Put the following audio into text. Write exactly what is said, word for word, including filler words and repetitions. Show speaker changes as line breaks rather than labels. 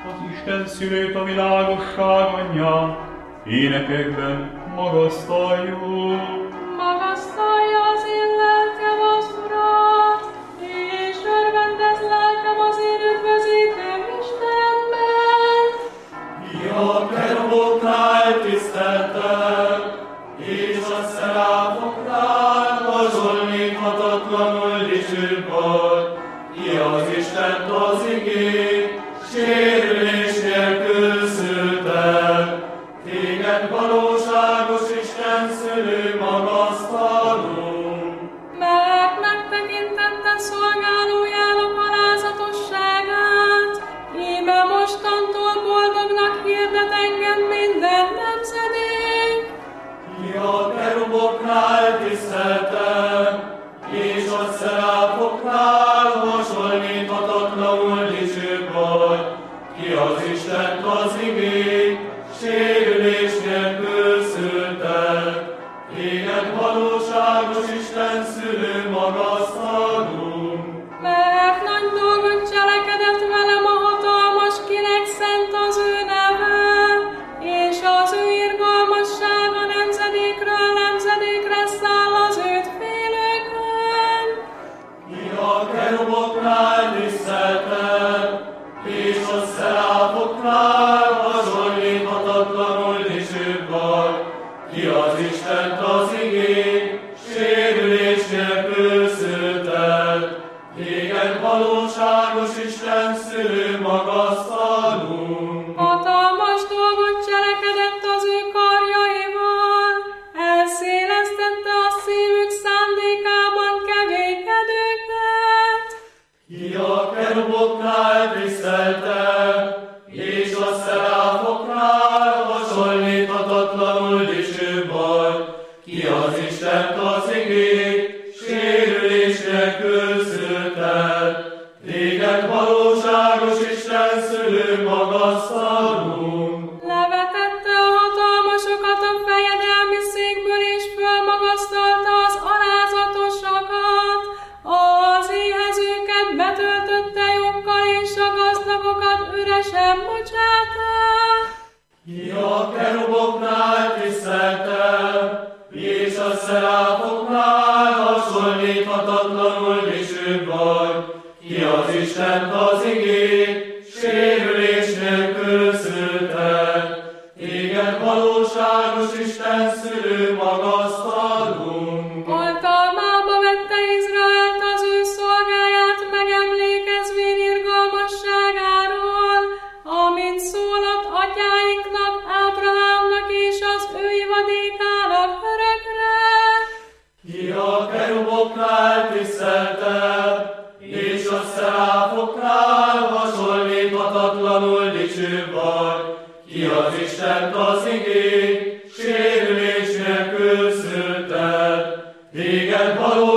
az Isten szülőt, a világosság anyját, énekekben magasztaljuk.
Magasztalja az én lelkem az Urat, és örvendez lelkem az én üdvözítőm Istenben.
Ja, keruboknál tiszteltek, és a szeráfoknál hasonlíthatatlanul dicsőbb vagy. Ki az Istent az igét, sérülés nélkül szültek. Téged valóságos Isten szülő magasztalunk.
Mert megtekintetted szolgálójának alázatosságát, íme mostantól boldognak hirdet engem minden nemzedék.
Ki a keruboknál tiszteltek, és a szeráfoknál hasonlíthatatlanul dicsőbb vagy. Ki az Istent az igét, sérülés nélkül szültek. Téged valóságos Isten szülő magasztalunk.
Mert nagy dolgot cselekedett velem a hatalmas, kinek szent az ő neve, és az ő irgalmassága nemzedékről nemzedékre száll az őt félőkön.
Ki a keruboknál tiszteltek, és a szeráfoknál hasonlíthatatlanul dicsőbb vagy. Ki az Istent az igét, sérülés nélkül szültek. Téged valóságos Isten szülő magasztalunk.
Hatalmas dolgot cselekedett az ő karjaival, elszélesztette a szívük szándékában keménykedőket.
Ki a keruboknál tiszteltek, és a szeráfoknál hasonlíthatatlanul dicsőbb vagy. Ki az Istent az igét, sérülés nélkül szültek. Téged valóságos Isten szülő magasztalunk.
Levetette a hatalmasokat a fejedelmi székből, és fölmagasztalta az alázatosakat. Az éhezőket betöltötte joggal, és a gazdagokat üresen bocsátta.
Ki a keruboknál tiszteltek, és a szeráfoknál hasonlíthatatlanul dicsőbb vagy. Ki az Istent az igét, sérülés nélkül szültek. Téged valóságos Isten szülő magasztalunk.
Oltalmába vette Izraelt az ő szolgáját, megemlékezvén irgalmasságáról, amit szólott atyáinknak, Ábrahámnak és az ő ivadékának örökre.
Ki a keruboknál tiszteltek, és a szeráfoknál hasonlíthatatlanul dicsőbb vagy. Ki az Istent az igét, sérülés nélkül szültek. Téged való